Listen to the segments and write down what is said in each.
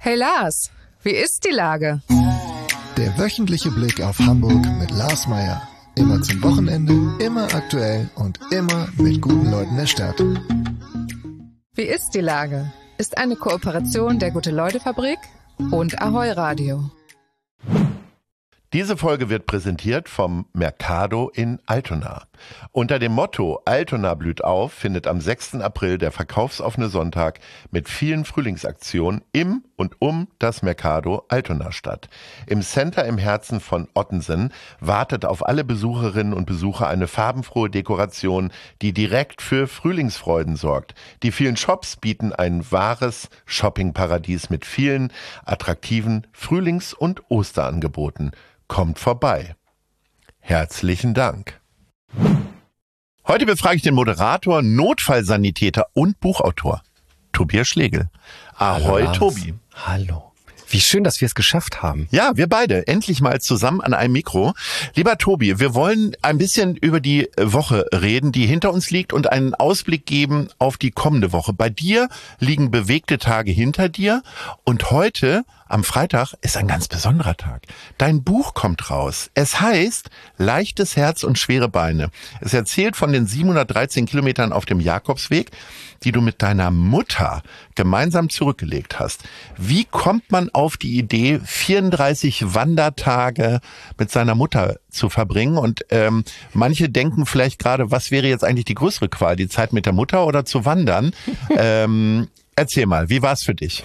Hey Lars, wie ist die Lage? Der wöchentliche Blick auf Hamburg mit Lars Meier. Immer zum Wochenende, immer aktuell und immer mit guten Leuten der Stadt. Wie ist die Lage? Ist eine Kooperation der Gute-Leute-Fabrik und Ahoi Radio. Diese Folge wird präsentiert vom Mercado in Altona. Unter dem Motto Altona blüht auf findet am 6. April der verkaufsoffene Sonntag mit vielen Frühlingsaktionen im und um das Mercado Altona statt. Im Center im Herzen von Ottensen wartet auf alle Besucherinnen und Besucher eine farbenfrohe Dekoration, die direkt für Frühlingsfreuden sorgt. Die vielen Shops bieten ein wahres Shoppingparadies mit vielen attraktiven Frühlings- und Osterangeboten. Kommt vorbei. Herzlichen Dank. Heute befrage ich den Moderator, Notfallsanitäter und Buchautor Tobias Schlegel. Ahoi, Hallo, Tobi. Hallo. Wie schön, dass wir es geschafft haben. Ja, wir beide. Endlich mal zusammen an einem Mikro. Lieber Tobi, wir wollen ein bisschen über die Woche reden, die hinter uns liegt und einen Ausblick geben auf die kommende Woche. Bei dir liegen bewegte Tage hinter dir und heute, am Freitag, ist ein ganz besonderer Tag. Dein Buch kommt raus. Es heißt Leichtes Herz und schwere Beine. Es erzählt von den 713 Kilometern auf dem Jakobsweg, die du mit deiner Mutter gemeinsam zurückgelegt hast. Wie kommt man auf die Idee, 34 Wandertage mit seiner Mutter zu verbringen? Und manche denken vielleicht gerade, was wäre jetzt eigentlich die größere Qual, die Zeit mit der Mutter oder zu wandern? Erzähl mal, wie war es für dich?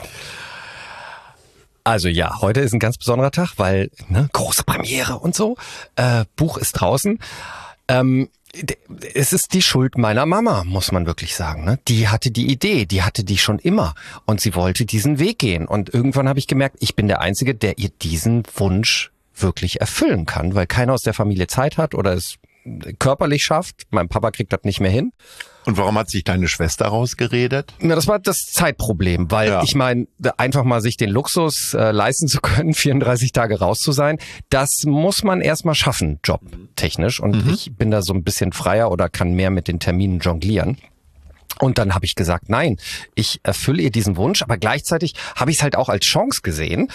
Also ja, heute ist ein ganz besonderer Tag, weil große Premiere und so. Buch ist draußen. Es ist die Schuld meiner Mama, muss man wirklich sagen. Ne? Die hatte die Idee, die hatte die schon immer und sie wollte diesen Weg gehen. Und irgendwann habe ich gemerkt, ich bin der Einzige, der ihr diesen Wunsch wirklich erfüllen kann, weil keiner aus der Familie Zeit hat oder es körperlich schafft. Mein Papa kriegt das nicht mehr hin. Und warum hat sich deine Schwester rausgeredet? Ja, das war das Zeitproblem, weil ich meine, einfach mal sich den Luxus leisten zu können, 34 Tage raus zu sein, das muss man erstmal schaffen, jobtechnisch. Und ich bin da so ein bisschen freier oder kann mehr mit den Terminen jonglieren. Und dann habe ich gesagt, nein, ich erfülle ihr diesen Wunsch, aber gleichzeitig habe ich es halt auch als Chance gesehen.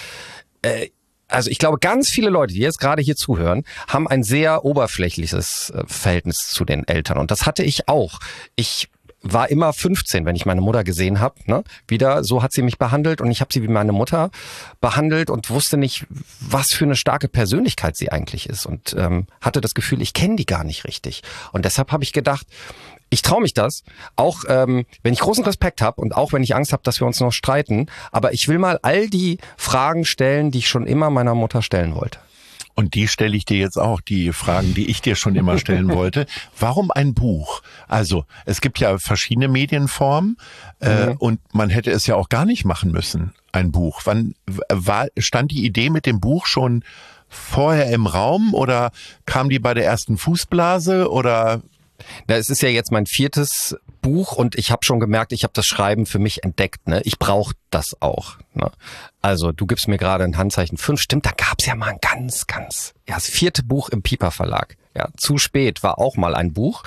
Also ich glaube, ganz viele Leute, die jetzt gerade hier zuhören, haben ein sehr oberflächliches Verhältnis zu den Eltern. Und das hatte ich auch. Ich war immer 15, wenn ich meine Mutter gesehen habe. Ne? Wieder, so hat sie mich behandelt und ich habe sie wie meine Mutter behandelt und wusste nicht, was für eine starke Persönlichkeit sie eigentlich ist. Und hatte das Gefühl, ich kenne die gar nicht richtig. Und deshalb habe ich gedacht, ich traue mich das, auch wenn ich großen Respekt habe und auch wenn ich Angst habe, dass wir uns noch streiten. Aber ich will mal all die Fragen stellen, die ich schon immer meiner Mutter stellen wollte. Und die stelle ich dir jetzt auch, die Fragen, die ich dir schon immer stellen wollte. Warum ein Buch? Also es gibt ja verschiedene Medienformen und man hätte es ja auch gar nicht machen müssen, ein Buch. Wann stand die Idee mit dem Buch schon vorher im Raum oder kam die bei der ersten Fußblase oder... Na, es ist ja jetzt mein 4. Buch und ich habe schon gemerkt, ich habe das Schreiben für mich entdeckt. Ne? Ich brauche das auch. Ne? Also du gibst mir gerade ein Handzeichen 5. Stimmt, da gab's ja mal ein das 4. Buch im Piper Verlag. Ja, Zu spät war auch mal ein Buch.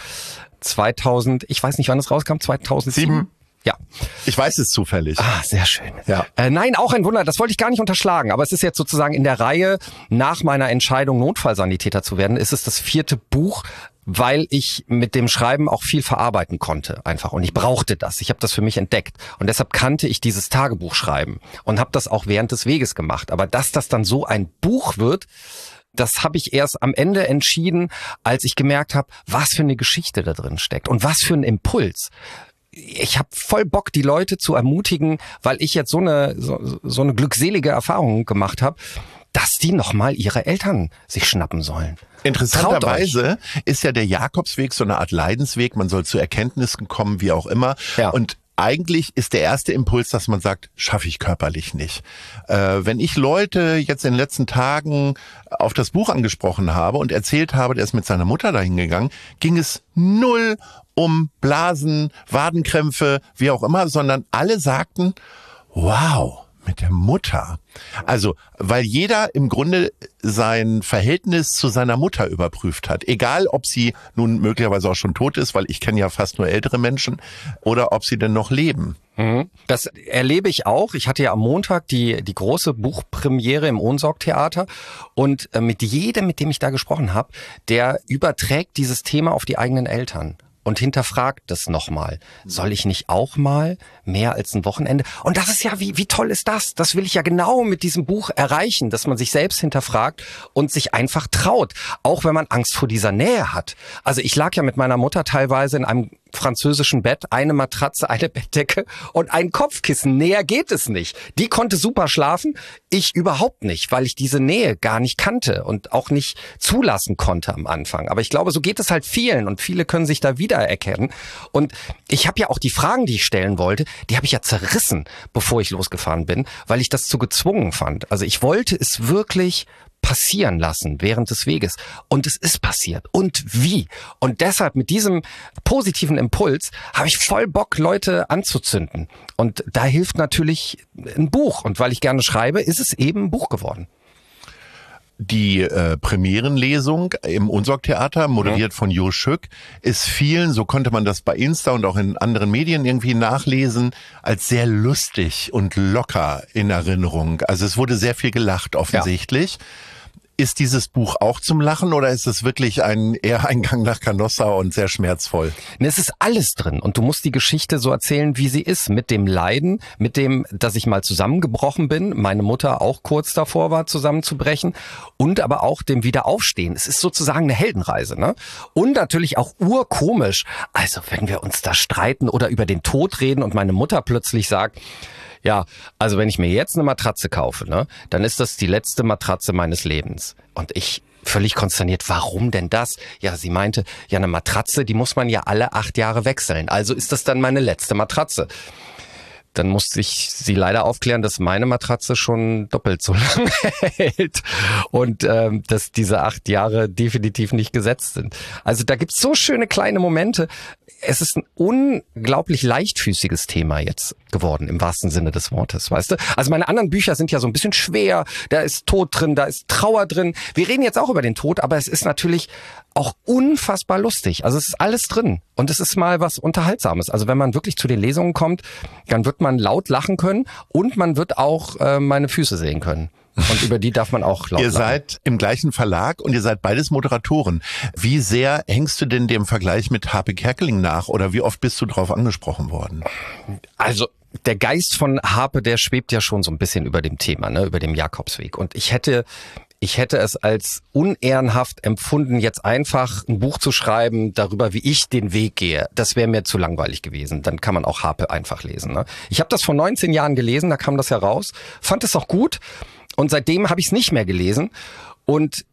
2000, ich weiß nicht, wann es rauskam, 2007. Ja. Ich weiß es zufällig. Ah, sehr schön. Ja. Nein, auch ein Wunder, das wollte ich gar nicht unterschlagen, aber es ist jetzt sozusagen in der Reihe, nach meiner Entscheidung Notfallsanitäter zu werden, ist es das 4. Buch, weil ich mit dem Schreiben auch viel verarbeiten konnte einfach und ich brauchte das. Ich habe das für mich entdeckt und deshalb kannte ich dieses Tagebuch schreiben und habe das auch während des Weges gemacht. Aber dass das dann so ein Buch wird, das habe ich erst am Ende entschieden, als ich gemerkt habe, was für eine Geschichte da drin steckt und was für ein Impuls. Ich habe voll Bock, die Leute zu ermutigen, weil ich jetzt so eine glückselige Erfahrung gemacht habe, dass die nochmal ihre Eltern sich schnappen sollen. Interessanterweise ist ja der Jakobsweg so eine Art Leidensweg. Man soll zu Erkenntnissen kommen, wie auch immer. Ja. Und eigentlich ist der erste Impuls, dass man sagt, schaffe ich körperlich nicht. Wenn ich Leute jetzt in den letzten Tagen auf das Buch angesprochen habe und erzählt habe, der ist mit seiner Mutter dahin gegangen, ging es null um Blasen, Wadenkrämpfe, wie auch immer, sondern alle sagten, wow, Mit der Mutter. Also, weil jeder im Grunde sein Verhältnis zu seiner Mutter überprüft hat. Egal, ob sie nun möglicherweise auch schon tot ist, weil ich kenne ja fast nur ältere Menschen, oder ob sie denn noch leben. Das erlebe ich auch. Ich hatte ja am Montag die große Buchpremiere im Ohnsorg-Theater und mit jedem, mit dem ich da gesprochen habe, der überträgt dieses Thema auf die eigenen Eltern. Und hinterfragt das nochmal. Soll ich nicht auch mal mehr als ein Wochenende? Und das ist ja, wie toll ist das? Das will ich ja genau mit diesem Buch erreichen, dass man sich selbst hinterfragt und sich einfach traut. Auch wenn man Angst vor dieser Nähe hat. Also ich lag ja mit meiner Mutter teilweise in einem französischen Bett, eine Matratze, eine Bettdecke und ein Kopfkissen. Näher geht es nicht. Die konnte super schlafen, ich überhaupt nicht, weil ich diese Nähe gar nicht kannte und auch nicht zulassen konnte am Anfang. Aber ich glaube, so geht es halt vielen und viele können sich da wiedererkennen. Und ich habe ja auch die Fragen, die ich stellen wollte, die habe ich ja zerrissen, bevor ich losgefahren bin, weil ich das zu gezwungen fand. Also ich wollte es wirklich passieren lassen während des Weges. Und es ist passiert. Und wie? Und deshalb mit diesem positiven Impuls habe ich voll Bock, Leute anzuzünden. Und da hilft natürlich ein Buch. Und weil ich gerne schreibe, ist es eben ein Buch geworden. Die Premierenlesung im Ohnsorg-Theater, moderiert von Jo Schück, ist vielen, so konnte man das bei Insta und auch in anderen Medien irgendwie nachlesen, als sehr lustig und locker in Erinnerung. Also es wurde sehr viel gelacht offensichtlich. Ja. Ist dieses Buch auch zum Lachen oder ist es wirklich eher ein Gang nach Canossa und sehr schmerzvoll? Es ist alles drin und du musst die Geschichte so erzählen, wie sie ist. Mit dem Leiden, mit dem, dass ich mal zusammengebrochen bin, meine Mutter auch kurz davor war, zusammenzubrechen und aber auch dem Wiederaufstehen. Es ist sozusagen eine Heldenreise, ne? Und natürlich auch urkomisch. Also wenn wir uns da streiten oder über den Tod reden und meine Mutter plötzlich sagt, ja, also wenn ich mir jetzt eine Matratze kaufe, ne, dann ist das die letzte Matratze meines Lebens. Und ich völlig konsterniert, warum denn das? Ja, sie meinte, ja, eine Matratze, die muss man ja alle 8 Jahre wechseln. Also ist das dann meine letzte Matratze. Dann musste ich sie leider aufklären, dass meine Matratze schon doppelt so lange hält und dass diese 8 Jahre definitiv nicht gesetzt sind. Also da gibt's so schöne kleine Momente. Es ist ein unglaublich leichtfüßiges Thema jetzt geworden, im wahrsten Sinne des Wortes, weißt du? Also meine anderen Bücher sind ja so ein bisschen schwer, da ist Tod drin, da ist Trauer drin. Wir reden jetzt auch über den Tod, aber es ist natürlich auch unfassbar lustig. Also es ist alles drin und es ist mal was Unterhaltsames. Also wenn man wirklich zu den Lesungen kommt, dann wird man laut lachen können und man wird auch meine Füße sehen können. Und über die darf man auch laut Ihr lachen. seid im gleichen Verlag und ihr seid beides Moderatoren. Wie sehr hängst du denn dem Vergleich mit Harpe Kerkeling nach oder wie oft bist du darauf angesprochen worden? Also der Geist von Harpe, der schwebt ja schon so ein bisschen über dem Thema, ne, über dem Jakobsweg. Und ich hätte es als unehrenhaft empfunden, jetzt einfach ein Buch zu schreiben darüber, wie ich den Weg gehe. Das wäre mir zu langweilig gewesen. Dann kann man auch Harpe einfach lesen. Ne? Ich habe das vor 19 Jahren gelesen, da kam das heraus, fand es auch gut und seitdem habe ich es nicht mehr gelesen. Und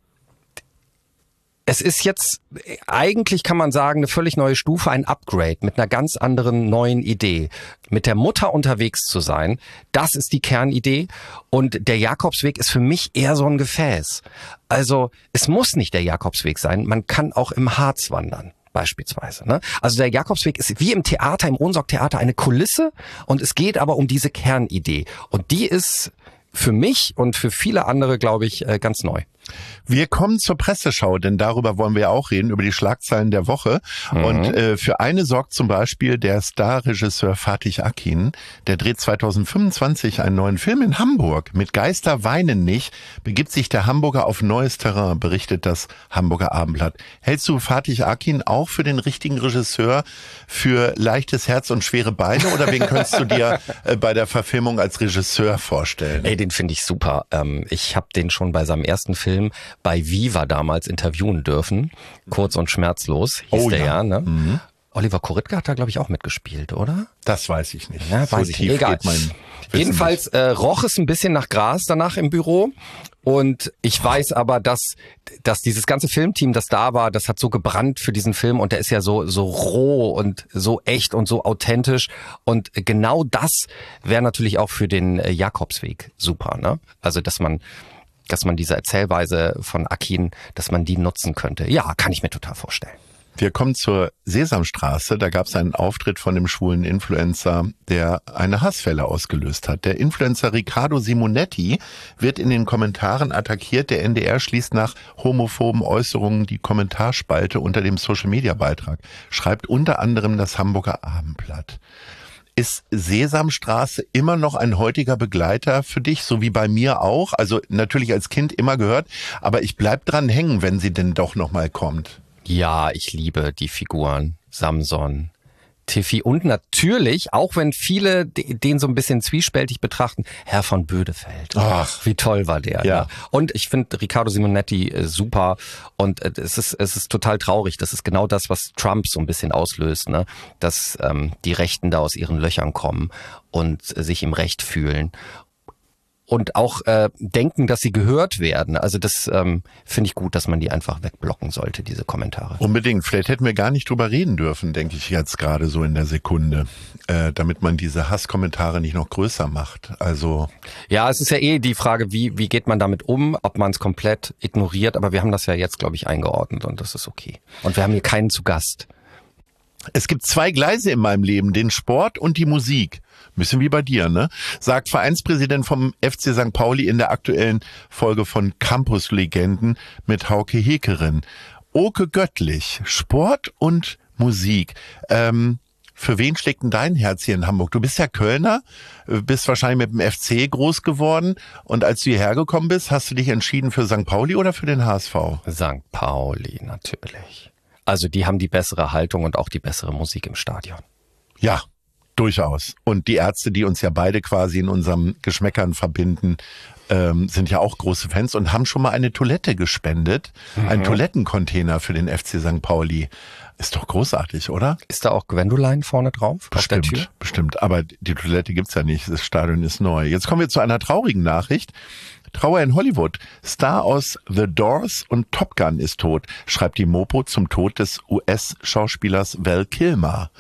es ist jetzt, eigentlich kann man sagen, eine völlig neue Stufe, ein Upgrade mit einer ganz anderen neuen Idee. Mit der Mutter unterwegs zu sein, das ist die Kernidee. Und der Jakobsweg ist für mich eher so ein Gefäß. Also es muss nicht der Jakobsweg sein, man kann auch im Harz wandern. Beispielsweise. Ne? Also der Jakobsweg ist wie im Theater, im Ohnsorg-Theater eine Kulisse und es geht aber um diese Kernidee. Und die ist für mich und für viele andere, glaube ich, ganz neu. Wir kommen zur Presseschau, denn darüber wollen wir ja auch reden, über die Schlagzeilen der Woche. Und für eine sorgt zum Beispiel der Starregisseur Fatih Akin. Der dreht 2025 einen neuen Film in Hamburg. Mit Geister weinen nicht begibt sich der Hamburger auf neues Terrain, berichtet das Hamburger Abendblatt. Hältst du Fatih Akin auch für den richtigen Regisseur für leichtes Herz und schwere Beine? Oder wen könntest du dir bei der Verfilmung als Regisseur vorstellen? Ey, den finde ich super. Ich habe den schon bei seinem ersten Film bei Viva damals interviewen dürfen. Kurz und schmerzlos hieß der ja. Ne? Mhm. Oliver Koritke hat da, glaube ich, auch mitgespielt, oder? Das weiß ich nicht. Ja, weiß ich nicht. Egal. Jedenfalls roch es ein bisschen nach Gras danach im Büro. Und ich weiß aber, dass dieses ganze Filmteam, das da war, das hat so gebrannt für diesen Film und der ist ja so roh und so echt und so authentisch. Und genau das wäre natürlich auch für den Jakobsweg super, ne? Also, dass man diese Erzählweise von Akin, dass man die nutzen könnte. Ja, kann ich mir total vorstellen. Wir kommen zur Sesamstraße. Da gab es einen Auftritt von dem schwulen Influencer, der eine Hasswelle ausgelöst hat. Der Influencer Riccardo Simonetti wird in den Kommentaren attackiert. Der NDR schließt nach homophoben Äußerungen die Kommentarspalte unter dem Social-Media-Beitrag. Schreibt unter anderem das Hamburger Abendblatt. Ist Sesamstraße immer noch ein heutiger Begleiter für dich, so wie bei mir auch? Also natürlich als Kind immer gehört, aber ich bleib dran hängen, wenn sie denn doch noch mal kommt. Ja, ich liebe die Figuren. Samson, Tiffy und natürlich, auch wenn viele den so ein bisschen zwiespältig betrachten, Herr von Bödefeld. Ach, wie toll war der. ja. Ne? Und ich finde Riccardo Simonetti super und es ist total traurig. Das ist genau das, was Trump so ein bisschen auslöst, ne? Dass die Rechten da aus ihren Löchern kommen und sich im Recht fühlen. Und auch denken, dass sie gehört werden. Also das finde ich gut, dass man die einfach wegblocken sollte, diese Kommentare. Unbedingt. Vielleicht hätten wir gar nicht drüber reden dürfen, denke ich jetzt gerade so in der Sekunde, damit man diese Hasskommentare nicht noch größer macht. Also ja, es ist ja die Frage, wie geht man damit um, ob man es komplett ignoriert. Aber wir haben das ja jetzt, glaube ich, eingeordnet und das ist okay. Und wir haben hier keinen zu Gast. es gibt zwei Gleise in meinem Leben, den Sport und die Musik. Ein bisschen wie bei dir, ne? Sagt Vereinspräsident vom FC St. Pauli in der aktuellen Folge von Campus-Legenden mit Hauke Hekerin. Oke Göttlich, Sport und Musik. Für wen schlägt denn dein Herz hier in Hamburg? Du bist ja Kölner, bist wahrscheinlich mit dem FC groß geworden und als du hierher gekommen bist, hast du dich entschieden für St. Pauli oder für den HSV? St. Pauli, natürlich. Also die haben die bessere Haltung und auch die bessere Musik im Stadion. Ja, durchaus. Und die Ärzte, die uns ja beide quasi in unserem Geschmäckern verbinden, sind ja auch große Fans und haben schon mal eine Toilette gespendet. Einen Toilettencontainer für den FC St. Pauli. Ist doch großartig, oder? Ist da auch Gwendoline vorne drauf? Auf der Tür? Bestimmt. Aber die Toilette gibt's ja nicht. Das Stadion ist neu. Jetzt kommen wir zu einer traurigen Nachricht. Trauer in Hollywood. Star aus The Doors und Top Gun ist tot, schreibt die Mopo zum Tod des US-Schauspielers Val Kilmer.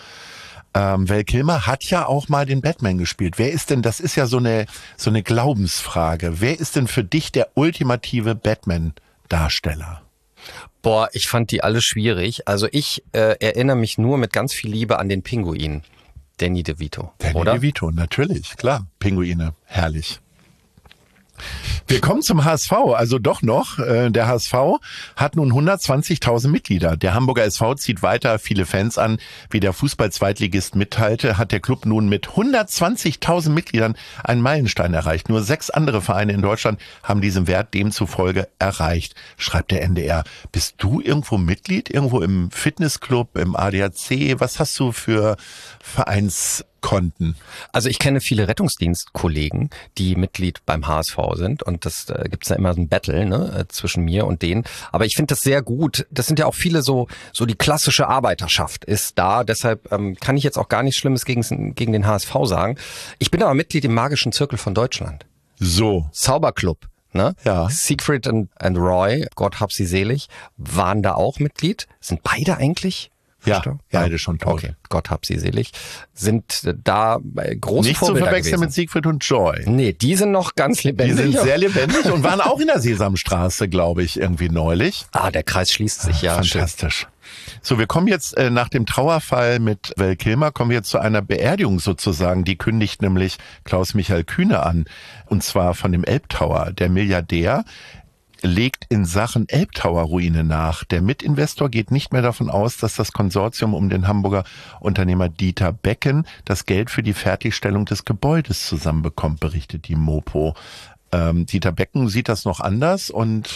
Val Kilmer hat ja auch mal den Batman gespielt. Wer ist denn, das ist ja so eine Glaubensfrage. Wer ist denn für dich der ultimative Batman-Darsteller? Boah, ich fand die alle schwierig. Also ich erinnere mich nur mit ganz viel Liebe an den Pinguin. Danny DeVito, oder? Danny DeVito, natürlich, klar. Pinguine, herrlich. Wir kommen zum HSV, also doch noch. Der HSV hat nun 120.000 Mitglieder. Der Hamburger SV zieht weiter viele Fans an. Wie der Fußball-Zweitligist mitteilte, hat der Club nun mit 120.000 Mitgliedern einen Meilenstein erreicht. Nur 6 andere Vereine in Deutschland haben diesen Wert demzufolge erreicht, schreibt der NDR. Bist du irgendwo Mitglied? Irgendwo im Fitnessclub, im ADAC? Was hast du für Vereinskonten? Also ich kenne viele Rettungsdienstkollegen, die Mitglied beim HSV sind und das gibt's ja immer so ein Battle, ne, zwischen mir und denen. Aber ich finde das sehr gut. Das sind ja auch viele so die klassische Arbeiterschaft ist da. Deshalb kann ich jetzt auch gar nichts Schlimmes gegen den HSV sagen. Ich bin aber Mitglied im Magischen Zirkel von Deutschland. So. Zauberclub. Ne? Ja. Siegfried und Roy, Gott hab sie selig, waren da auch Mitglied. Sind beide eigentlich? Ja, beide schon tot. Okay, Gott hab sie selig. Sind da große Nicht Vorbilder zu verwechseln gewesen. mit Siegfried und Joy. Nee, die sind noch ganz Die lebendig. sind sehr lebendig und waren auch in der Sesamstraße, glaube ich, irgendwie neulich. Der Kreis schließt sich, ja. Fantastisch. So, wir kommen jetzt nach dem Trauerfall mit Val Kilmer, kommen wir jetzt zu einer Beerdigung sozusagen. Die kündigt nämlich Klaus-Michael Kühne an. Und zwar von dem Elbtower. Der Milliardär legt in Sachen Elbtower-Ruine nach. Der Mitinvestor geht nicht mehr davon aus, dass das Konsortium um den Hamburger Unternehmer Dieter Becken das Geld für die Fertigstellung des Gebäudes zusammenbekommt, berichtet die Mopo. Dieter Becken sieht das noch anders und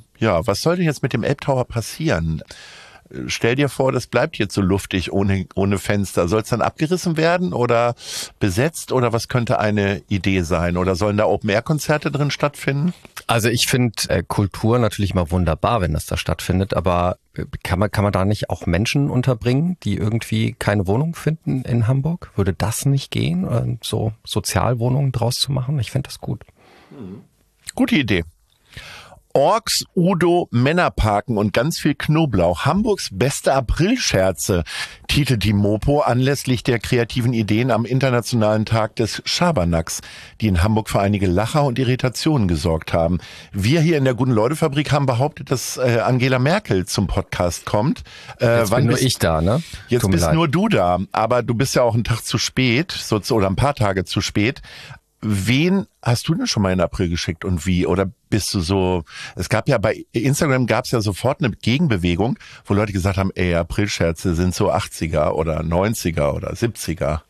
was soll denn jetzt mit dem Elbtower passieren? Stell dir vor, das bleibt jetzt so luftig ohne Fenster. Soll es dann abgerissen werden oder besetzt oder was könnte eine Idee sein? Oder sollen da Open-Air-Konzerte drin stattfinden? Also ich finde Kultur natürlich mal wunderbar, wenn das da stattfindet, aber kann man da nicht auch Menschen unterbringen, die irgendwie keine Wohnung finden in Hamburg? Würde das nicht gehen, so Sozialwohnungen draus zu machen? Ich finde das gut. Gute Idee. Orks, Udo, Männerparken und ganz viel Knoblauch. Hamburgs beste Aprilscherze, titelt die Mopo anlässlich der kreativen Ideen am Internationalen Tag des Schabernacks, die in Hamburg für einige Lacher und Irritationen gesorgt haben. Wir hier in der Guten-Leute-Fabrik haben behauptet, dass Angela Merkel zum Podcast kommt. Jetzt bin nur ich da, ne? Jetzt bist nur du da, aber du bist ja auch einen Tag zu spät, oder ein paar Tage zu spät. Wen hast du denn schon mal in April geschickt und wie? Oder bist du so, es gab ja bei Instagram gab's ja sofort eine Gegenbewegung, wo Leute gesagt haben, ey, Aprilscherze sind so 80er oder 90er oder 70er.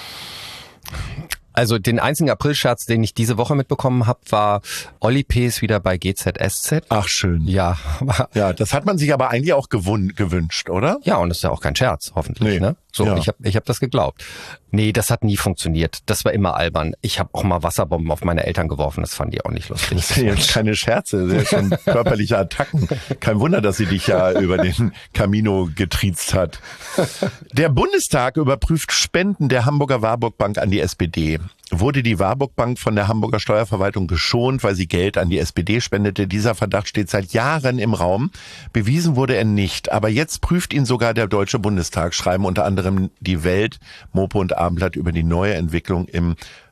Also den einzigen Aprilscherz, den ich diese Woche mitbekommen habe, war Olli P. ist wieder bei GZSZ. Ach schön. Ja. Ja, das hat man sich aber eigentlich auch gewünscht, oder? Ja, und das ist ja auch kein Scherz, hoffentlich. Ne? So, ja. Ich hab das geglaubt. Nee, das hat nie funktioniert. Das war immer albern. Ich habe auch mal Wasserbomben auf meine Eltern geworfen. Das fanden die auch nicht lustig. Das sind jetzt keine Scherze, das sind schon körperliche Attacken. Kein Wunder, dass sie dich ja über den Camino getriezt hat. Der Bundestag überprüft Spenden der Hamburger Warburg Bank an die SPD. Wurde die Warburg Bank von der Hamburger Steuerverwaltung geschont, weil sie Geld an die SPD spendete? Dieser Verdacht steht seit Jahren im Raum. Bewiesen wurde er nicht. Aber jetzt prüft ihn sogar der Deutsche Bundestag, schreiben unter anderem die Welt, Mopo und Abendblatt über die neue Entwicklung im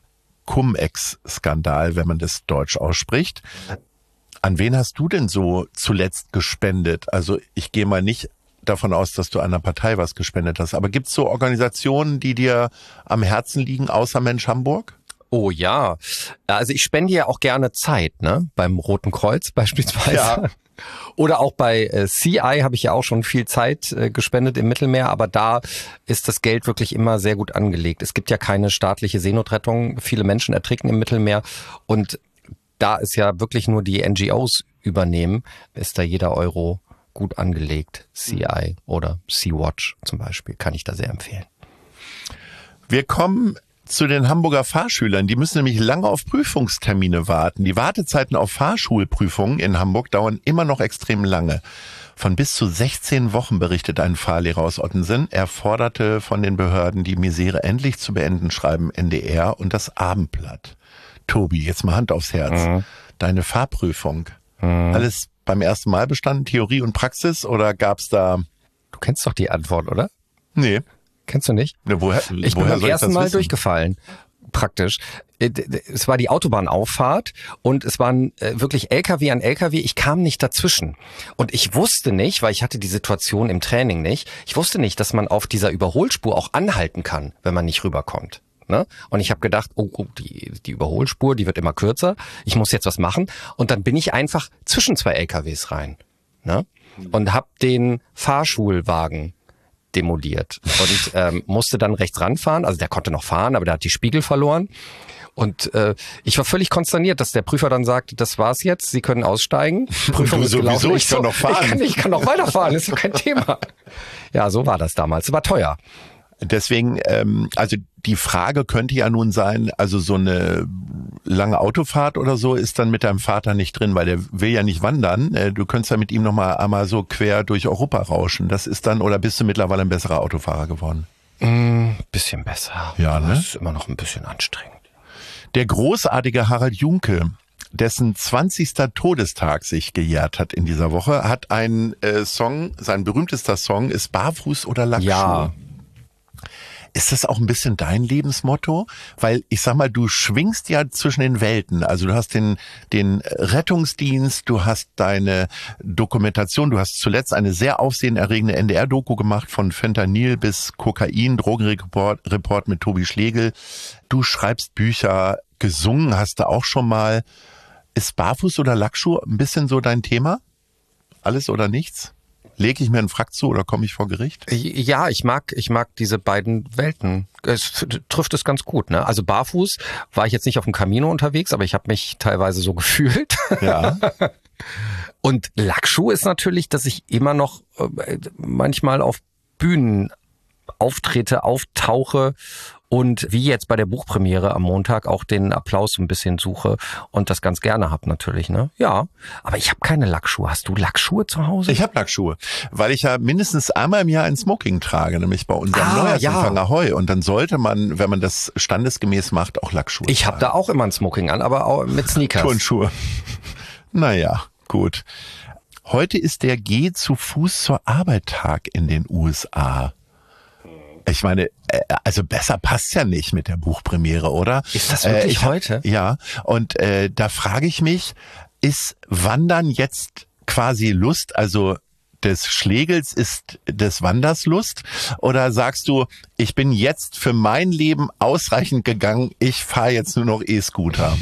Cum-Ex-Skandal, wenn man das deutsch ausspricht. An wen hast du denn so zuletzt gespendet? Also ich gehe mal nicht davon aus, dass du einer Partei was gespendet hast. Aber gibt es so Organisationen, die dir am Herzen liegen, außer Mensch Hamburg? Oh ja, also ich spende ja auch gerne Zeit, ne? Beim Roten Kreuz beispielsweise. Ja. Oder auch bei CI habe ich ja auch schon viel Zeit gespendet im Mittelmeer, aber da ist das Geld wirklich immer sehr gut angelegt. Es gibt ja keine staatliche Seenotrettung, viele Menschen ertrinken im Mittelmeer und da es ja wirklich nur die NGOs übernehmen, ist da jeder Euro gut angelegt. CI oder Sea-Watch zum Beispiel kann ich da sehr empfehlen. Wir kommen zu den Hamburger Fahrschülern. Die müssen nämlich lange auf Prüfungstermine warten. Die Wartezeiten auf Fahrschulprüfungen in Hamburg dauern immer noch extrem lange. Von bis zu 16 Wochen berichtet ein Fahrlehrer aus Ottensen. Er forderte von den Behörden, die Misere endlich zu beenden, schreiben NDR und das Abendblatt. Tobi, jetzt mal Hand aufs Herz. Deine Fahrprüfung. Alles beim ersten Mal bestanden, Theorie und Praxis, oder gab's da... Du kennst doch die Antwort, oder? Nee. Kennst du nicht? Ne, ich bin beim ersten Mal durchgefallen. Praktisch. Es war die Autobahnauffahrt und es waren wirklich LKW an LKW. Ich kam nicht dazwischen. Und ich wusste nicht, weil ich hatte die Situation im Training nicht, ich wusste nicht, dass man auf dieser Überholspur auch anhalten kann, wenn man nicht rüberkommt. Ne? Und ich habe gedacht, die Überholspur, die wird immer kürzer. Ich muss jetzt was machen. Und dann bin ich einfach zwischen zwei LKWs rein. Ne? Und habe den Fahrschulwagen demoliert und musste dann rechts ranfahren. Also der konnte noch fahren, aber der hat die Spiegel verloren. Und ich war völlig konsterniert, dass der Prüfer dann sagte, das war's jetzt, Sie können aussteigen. Prüfung ist gelaufen. Ich kann noch fahren. Ich kann noch weiterfahren, ist doch kein Thema. Ja, so war das damals. Es war teuer. Deswegen, also die Frage könnte ja nun sein, also so eine lange Autofahrt oder so ist dann mit deinem Vater nicht drin, weil der will ja nicht wandern. Du könntest ja mit ihm noch einmal so quer durch Europa rauschen. Das ist dann, oder bist du mittlerweile ein besserer Autofahrer geworden? Bisschen besser. Ja, ne? Das ist immer noch ein bisschen anstrengend. Der großartige Harald Junke, dessen 20. Todestag sich gejährt hat in dieser Woche, hat einen Song, sein berühmtester Song ist Barfuß oder Lackschuh. Ja. Ist das auch ein bisschen dein Lebensmotto? Weil ich sag mal, du schwingst ja zwischen den Welten. Also du hast den Rettungsdienst, du hast deine Dokumentation, du hast zuletzt eine sehr aufsehenerregende NDR-Doku gemacht von Fentanyl bis Kokain, Drogenreport mit Tobi Schlegel. Du schreibst Bücher, gesungen hast du auch schon mal. Ist Barfuß oder Lackschuh ein bisschen so dein Thema? Alles oder nichts? Lege ich mir einen Frack zu oder komme ich vor Gericht? Ja, ich mag diese beiden Welten. Es trifft es ganz gut, ne? Also barfuß war ich jetzt nicht auf dem Camino unterwegs, aber ich habe mich teilweise so gefühlt. Ja. Und Lackschuh ist natürlich, dass ich immer noch manchmal auf Bühnen auftrete, auftauche und wie jetzt bei der Buchpremiere am Montag auch den Applaus so ein bisschen suche und das ganz gerne hab natürlich, ne? Ja, aber ich habe keine Lackschuhe. Hast du Lackschuhe zu Hause? Ich habe Lackschuhe, weil ich ja mindestens einmal im Jahr ein Smoking trage, nämlich bei unserem Neujahrsempfang Ahoi. Und dann sollte man, wenn man das standesgemäß macht, auch Lackschuhe Ich habe da auch immer ein Smoking an, aber auch mit Sneakers. Turnschuhe. Naja, Gut. Heute ist der Geh zu Fuß zur Arbeit Tag in den USA. Ich meine, also besser passt ja nicht mit der Buchpremiere, oder? Ist das wirklich heute? Ja, und da frage ich mich, ist Wandern jetzt quasi Lust, also des Schlegels ist des Wanders Lust? Oder sagst du, ich bin jetzt für mein Leben ausreichend gegangen, ich fahre jetzt nur noch E-Scooter?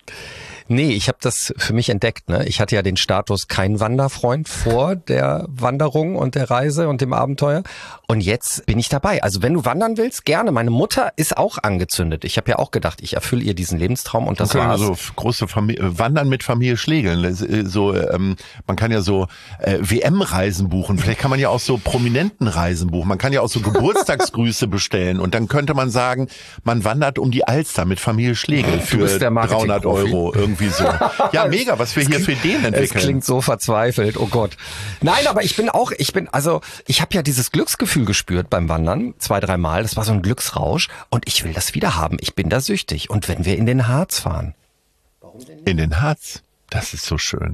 Nee, ich habe das für mich entdeckt. Ne? Ich hatte ja den Status kein Wanderfreund vor der Wanderung und der Reise und dem Abenteuer. Und jetzt bin ich dabei. Also wenn du wandern willst, gerne. Meine Mutter ist auch angezündet. Ich habe ja auch gedacht, ich erfülle ihr diesen Lebenstraum und das war's. So große Familie, Wandern mit Familie Schlegel. So, man kann ja so WM-Reisen buchen. Vielleicht kann man ja auch so Prominentenreisen buchen. Man kann ja auch so Geburtstagsgrüße bestellen. Und dann könnte man sagen, man wandert um die Alster mit Familie Schlegel für 300 Euro. Irgendwie so. Ja, mega, was wir hier für Ideen entwickeln. Es klingt so verzweifelt, oh Gott. Nein, aber ich habe ja dieses Glücksgefühl gespürt beim Wandern, 2-3 Mal. Das war so ein Glücksrausch und ich will das wieder haben. Ich bin da süchtig. Und wenn wir in den Harz fahren. Warum denn nicht? In den Harz? Das ist so schön.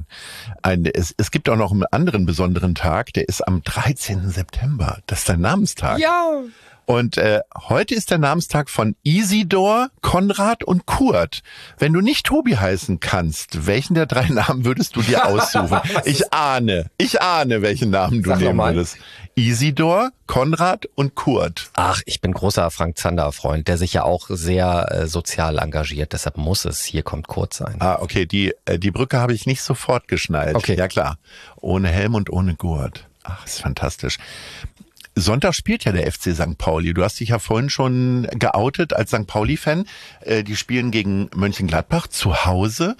Es gibt auch noch einen anderen besonderen Tag, der ist am 13. September. Das ist dein Namenstag. Ja. Und heute ist der Namenstag von Isidor, Konrad und Kurt. Wenn du nicht Tobi heißen kannst, welchen der 3 Namen würdest du dir aussuchen? Ich ahne, welchen Namen du nehmen würdest. Isidor, Konrad und Kurt. Ach, ich bin großer Frank Zander-Freund, der sich ja auch sehr sozial engagiert. Deshalb muss es Hier kommt Kurt sein. Ah, okay, die Brücke habe ich nicht sofort geschnallt. Okay. Ja klar, ohne Helm und ohne Gurt. Ach, ist fantastisch. Sonntag spielt ja der FC St. Pauli. Du hast dich ja vorhin schon geoutet als St. Pauli-Fan. Die spielen gegen Mönchengladbach zu Hause.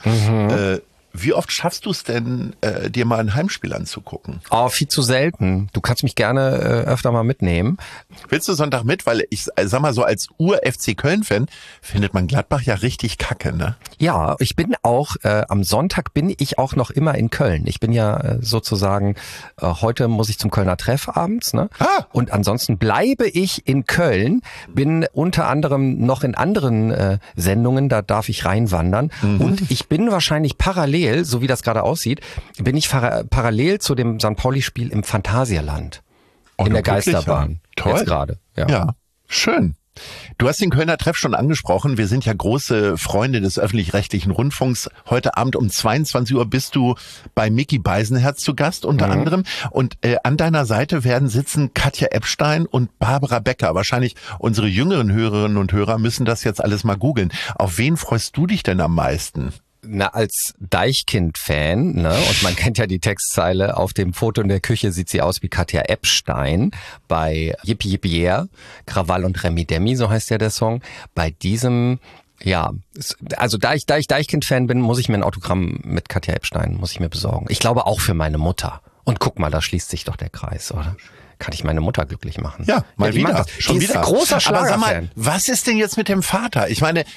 Wie oft schaffst du es denn, dir mal ein Heimspiel anzugucken? Oh, viel zu selten. Du kannst mich gerne öfter mal mitnehmen. Willst du Sonntag mit? Weil ich sag mal so, als Ur-FC-Köln-Fan findet man Gladbach ja richtig kacke, ne? Ja, ich bin auch, am Sonntag bin ich auch noch immer in Köln. Ich bin ja sozusagen, heute muss ich zum Kölner Treff abends, ne? Und ansonsten bleibe ich in Köln, bin unter anderem noch in anderen Sendungen, da darf ich reinwandern. Und ich bin wahrscheinlich parallel, so wie das gerade aussieht, bin ich parallel zu dem St. Pauli-Spiel im Phantasialand. In der Geisterbahn. Ja. Toll. Jetzt gerade. Ja, schön. Du hast den Kölner Treff schon angesprochen. Wir sind ja große Freunde des öffentlich-rechtlichen Rundfunks. Heute Abend um 22 Uhr bist du bei Micky Beisenherz zu Gast unter anderem. Und an deiner Seite werden sitzen Katja Epstein und Barbara Becker. Wahrscheinlich unsere jüngeren Hörerinnen und Hörer müssen das jetzt alles mal googeln. Auf wen freust du dich denn am meisten? Na, als Deichkind-Fan, ne, und man kennt ja die Textzeile, auf dem Foto in der Küche sieht sie aus wie Katja Epstein, bei Yippie Yippie Yeah, Krawall und Remi Demi, so heißt ja der Song. Bei diesem, ja, also da ich Deichkind-Fan bin, muss ich mir ein Autogramm mit Katja Epstein, muss ich mir besorgen. Ich glaube auch für meine Mutter. Und guck mal, da schließt sich doch der Kreis, oder? Kann ich meine Mutter glücklich machen. Ja, mal wieder. Schon wieder. Großer Schlagerfan. Aber sag mal, was ist denn jetzt mit dem Vater? Ich meine,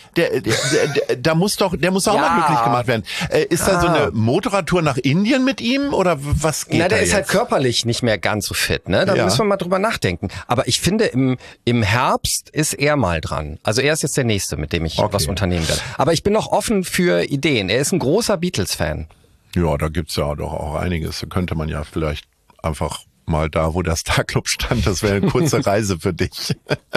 der muss auch mal glücklich gemacht werden. Ist da so eine Motorradtour nach Indien mit ihm oder was geht da der jetzt? ist halt körperlich nicht mehr ganz so fit, ne? Da müssen wir mal drüber nachdenken. Aber ich finde, im Herbst ist er mal dran. Also er ist jetzt der Nächste, mit dem ich was unternehmen werde. Aber ich bin noch offen für Ideen. Er ist ein großer Beatles-Fan. Ja, da gibt's ja doch auch einiges. Da könnte man ja vielleicht einfach mal da, wo der Starclub stand, das wäre eine kurze Reise für dich.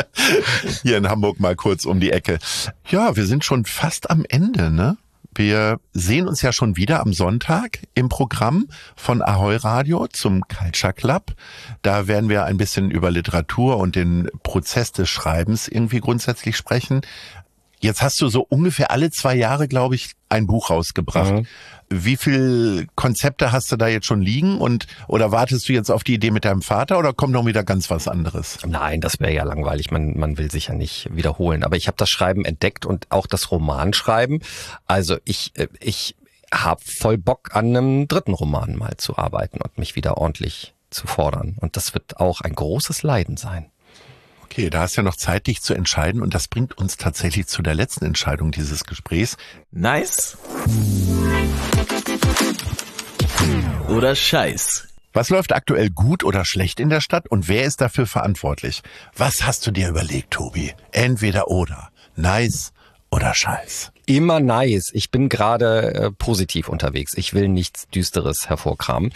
Hier in Hamburg mal kurz um die Ecke. Ja, wir sind schon fast am Ende, ne? Wir sehen uns ja schon wieder am Sonntag im Programm von Ahoi Radio zum Culture Club. Da werden wir ein bisschen über Literatur und den Prozess des Schreibens irgendwie grundsätzlich sprechen. Jetzt hast du so ungefähr alle 2 Jahre, glaube ich, ein Buch rausgebracht. Wie viel Konzepte hast du da jetzt schon liegen oder wartest du jetzt auf die Idee mit deinem Vater oder kommt noch wieder ganz was anderes? Nein, das wäre ja langweilig. Man will sich ja nicht wiederholen. Aber ich habe das Schreiben entdeckt und auch das Romanschreiben. Also ich habe voll Bock, an einem 3. Roman mal zu arbeiten und mich wieder ordentlich zu fordern. Und das wird auch ein großes Leiden sein. Okay, da hast du ja noch Zeit, dich zu entscheiden und das bringt uns tatsächlich zu der letzten Entscheidung dieses Gesprächs. Nice oder Scheiß? Was läuft aktuell gut oder schlecht in der Stadt und wer ist dafür verantwortlich? Was hast du dir überlegt, Tobi? Entweder oder. Nice oder Scheiß? Immer nice. Ich bin gerade positiv unterwegs. Ich will nichts Düsteres hervorkramen.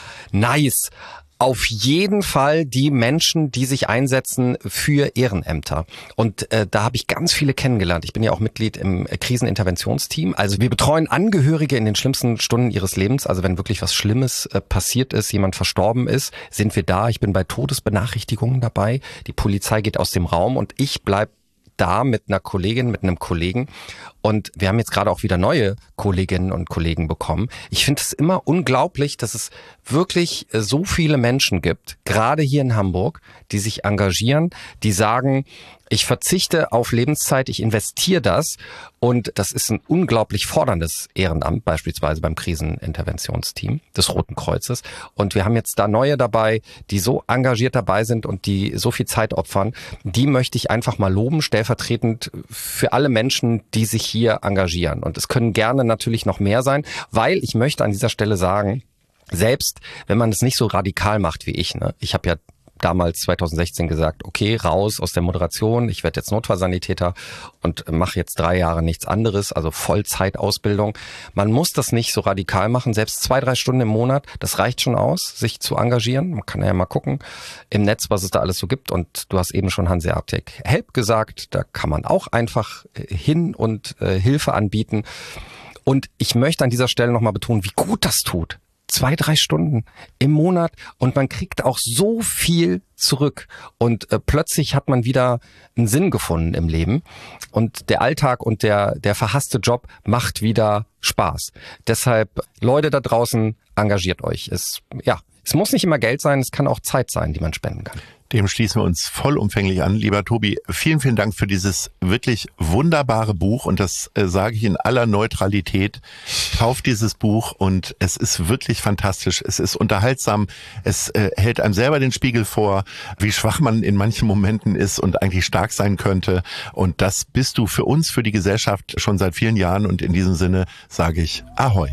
Nice. Auf jeden Fall die Menschen, die sich einsetzen für Ehrenämter. Und da habe ich ganz viele kennengelernt. Ich bin ja auch Mitglied im Kriseninterventionsteam. Also wir betreuen Angehörige in den schlimmsten Stunden ihres Lebens. Also wenn wirklich was Schlimmes passiert ist, jemand verstorben ist, sind wir da. Ich bin bei Todesbenachrichtigungen dabei. Die Polizei geht aus dem Raum und ich bleib da mit einer Kollegin, mit einem Kollegen. Und wir haben jetzt gerade auch wieder neue Kolleginnen und Kollegen bekommen. Ich finde es immer unglaublich, dass es wirklich so viele Menschen gibt, gerade hier in Hamburg, die sich engagieren, die sagen, ich verzichte auf Lebenszeit, ich investiere das. Und das ist ein unglaublich forderndes Ehrenamt, beispielsweise beim Kriseninterventionsteam des Roten Kreuzes. Und wir haben jetzt da neue dabei, die so engagiert dabei sind und die so viel Zeit opfern. Die möchte ich einfach mal loben, stellvertretend für alle Menschen, die sich hier engagieren. Und es können gerne natürlich noch mehr sein, weil ich möchte an dieser Stelle sagen, selbst wenn man es nicht so radikal macht wie ich, ne? Ich habe ja damals 2016 gesagt, okay, raus aus der Moderation, ich werde jetzt Notfallsanitäter und mache jetzt 3 Jahre nichts anderes, also Vollzeitausbildung. Man muss das nicht so radikal machen, selbst 2-3 Stunden im Monat, das reicht schon aus, sich zu engagieren. Man kann ja mal gucken im Netz, was es da alles so gibt, und du hast eben schon Hanseatic Help gesagt, da kann man auch einfach hin und Hilfe anbieten. Und ich möchte an dieser Stelle nochmal betonen, wie gut das tut. 2-3 Stunden im Monat und man kriegt auch so viel zurück und plötzlich hat man wieder einen Sinn gefunden im Leben und der Alltag und der verhasste Job macht wieder Spaß. Deshalb, Leute da draußen, engagiert euch. Es muss nicht immer Geld sein, es kann auch Zeit sein, die man spenden kann. Dem schließen wir uns vollumfänglich an. Lieber Tobi, vielen, vielen Dank für dieses wirklich wunderbare Buch. Und das sage ich in aller Neutralität. Kauft dieses Buch und es ist wirklich fantastisch. Es ist unterhaltsam. Es hält einem selber den Spiegel vor, wie schwach man in manchen Momenten ist und eigentlich stark sein könnte. Und das bist du für uns, für die Gesellschaft schon seit vielen Jahren. Und in diesem Sinne sage ich Ahoi.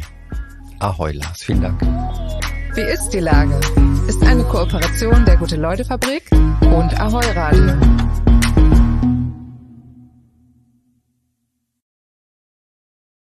Ahoi, Lars. Vielen Dank. Wie ist die Lage? Ist eine Kooperation der Gute-Leute-Fabrik und Ahoi Radio.